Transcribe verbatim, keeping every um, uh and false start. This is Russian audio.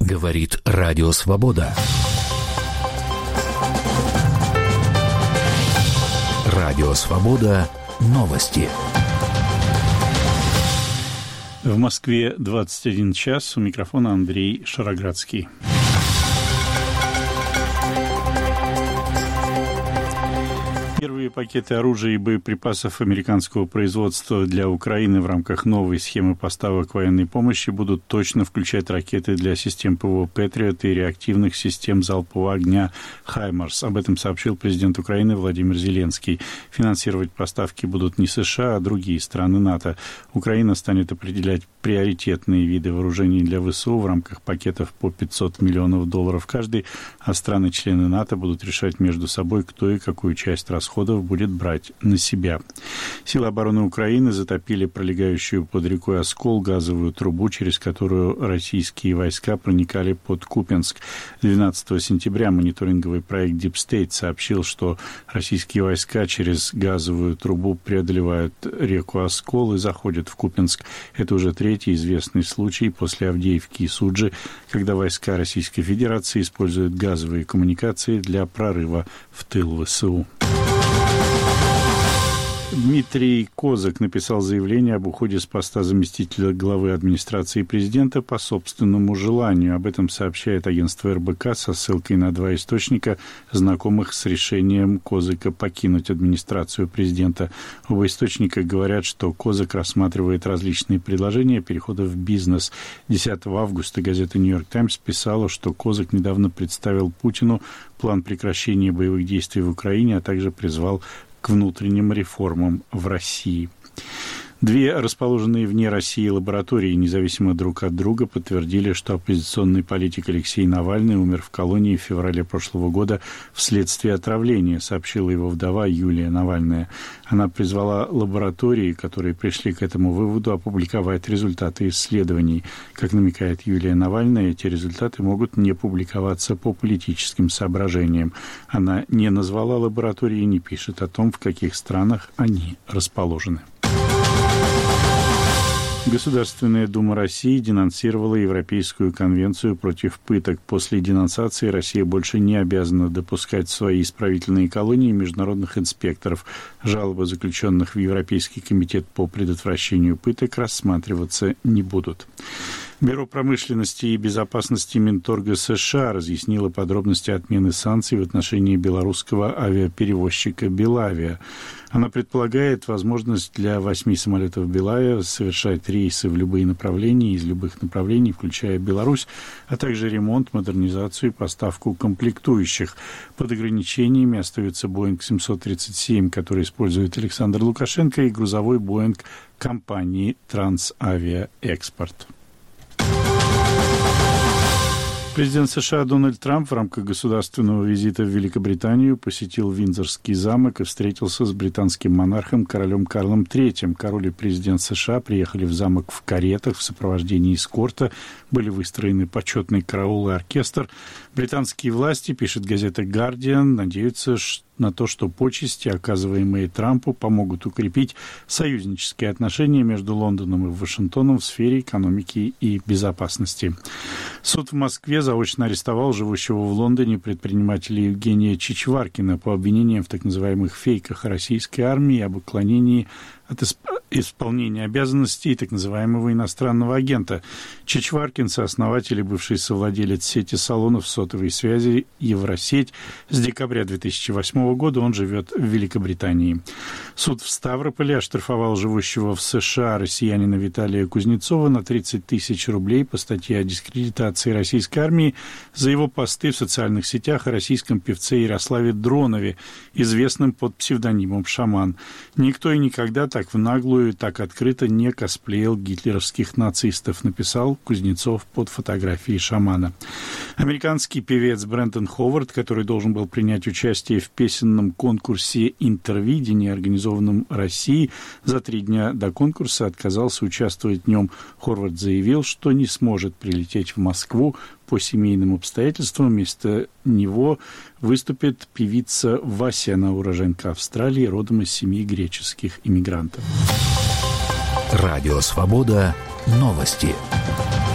Говорит Радио Свобода. Радио Свобода. Новости. В Москве двадцать один час. У микрофона Андрей Шароградский. Первые пакеты оружия и боеприпасов американского производства для Украины в рамках новой схемы поставок военной помощи будут точно включать ракеты для систем ПВО «Патриот» и реактивных систем залпового огня «Хаймарс». Об этом сообщил президент Украины Владимир Зеленский. Финансировать поставки будут не США, а другие страны НАТО. Украина станет определять приоритетные виды вооружений для ВСУ в рамках пакетов по пятьсот миллионов долларов каждый, а страны-члены НАТО будут решать между собой, кто и какую часть расходов будет брать на себя. Силы обороны Украины затопили пролегающую под рекой Оскол газовую трубу, через которую российские войска проникали под Купянск. двенадцатого сентября мониторинговый проект Deep State сообщил, что российские войска через газовую трубу преодолевают реку Оскол и заходят в Купянск. Это уже третий известный случай после Авдеевки и Суджи, когда войска Российской Федерации используют газовые коммуникации для прорыва в тыл ВСУ. Дмитрий Козак написал заявление об уходе с поста заместителя главы администрации президента по собственному желанию. Об этом сообщает агентство эр бэ ка со ссылкой на два источника, знакомых с решением Козака покинуть администрацию президента. Оба источника говорят, что Козак рассматривает различные предложения перехода в бизнес. десятого августа газета «Нью-Йорк Таймс» писала, что Козак недавно представил Путину план прекращения боевых действий в Украине, а также призвал к внутренним реформам в России. Две расположенные вне России лаборатории, независимо друг от друга, подтвердили, что оппозиционный политик Алексей Навальный умер в колонии в феврале прошлого года вследствие отравления, сообщила его вдова Юлия Навальная. Она призвала лаборатории, которые пришли к этому выводу, опубликовать результаты исследований. Как намекает Юлия Навальная, эти результаты могут не публиковаться по политическим соображениям. Она не назвала лаборатории и не пишет о том, в каких странах они расположены. Государственная Дума России денонсировала Европейскую конвенцию против пыток. После денонсации Россия больше не обязана допускать в свои исправительные колонии международных инспекторов. Жалобы заключенных в Европейский комитет по предотвращению пыток рассматриваться не будут. Бюро промышленности и безопасности Минторга США разъяснило подробности отмены санкций в отношении белорусского авиаперевозчика «Белавиа». Она предполагает возможность для восьми самолетов «Белавиа» совершать рейсы в любые направления, из любых направлений, включая Беларусь, а также ремонт, модернизацию и поставку комплектующих. Под ограничениями остаются Боинг семьсот тридцать семь, который использует Александр Лукашенко, и грузовой Боинг компании «Трансавиаэкспорт». Президент США Дональд Трамп в рамках государственного визита в Великобританию посетил Виндзорский замок и встретился с британским монархом королем Карлом третьим. Король и президент США приехали в замок в каретах в сопровождении эскорта. Были выстроены почетный караул и оркестр. Британские власти, пишет газета «Гардиан», надеются, что на то, что почести, оказываемые Трампу, помогут укрепить союзнические отношения между Лондоном и Вашингтоном в сфере экономики и безопасности. Суд в Москве заочно арестовал живущего в Лондоне предпринимателя Евгения Чичваркина по обвинениям в так называемых фейках о российской армии и об уклонении от исполнения обязанностей так называемого иностранного агента. Чичваркин, сооснователь и бывший совладелец сети салонов сотовой связи «Евросеть». С декабря две тысячи восьмого года он живет в Великобритании. Суд в Ставрополе оштрафовал живущего в США россиянина Виталия Кузнецова на тридцать тысяч рублей по статье о дискредитации российской армии за его посты в социальных сетях о российском певце Ярославе Дронове, известном под псевдонимом «Шаман». Никто и никогда так в наглую и так открыто не косплеил гитлеровских нацистов, написал Кузнецов под фотографией шамана. Американский певец Брэндон Ховард, который должен был принять участие в песенном конкурсе «Интервидение», организованном Россией, за три дня до конкурса отказался участвовать в нем. Ховард заявил, что не сможет прилететь в Москву по семейным обстоятельствам. Вместо него выступит певица Вася, она уроженка Австралии, родом из семьи греческих иммигрантов. Радио «Свобода». Новости.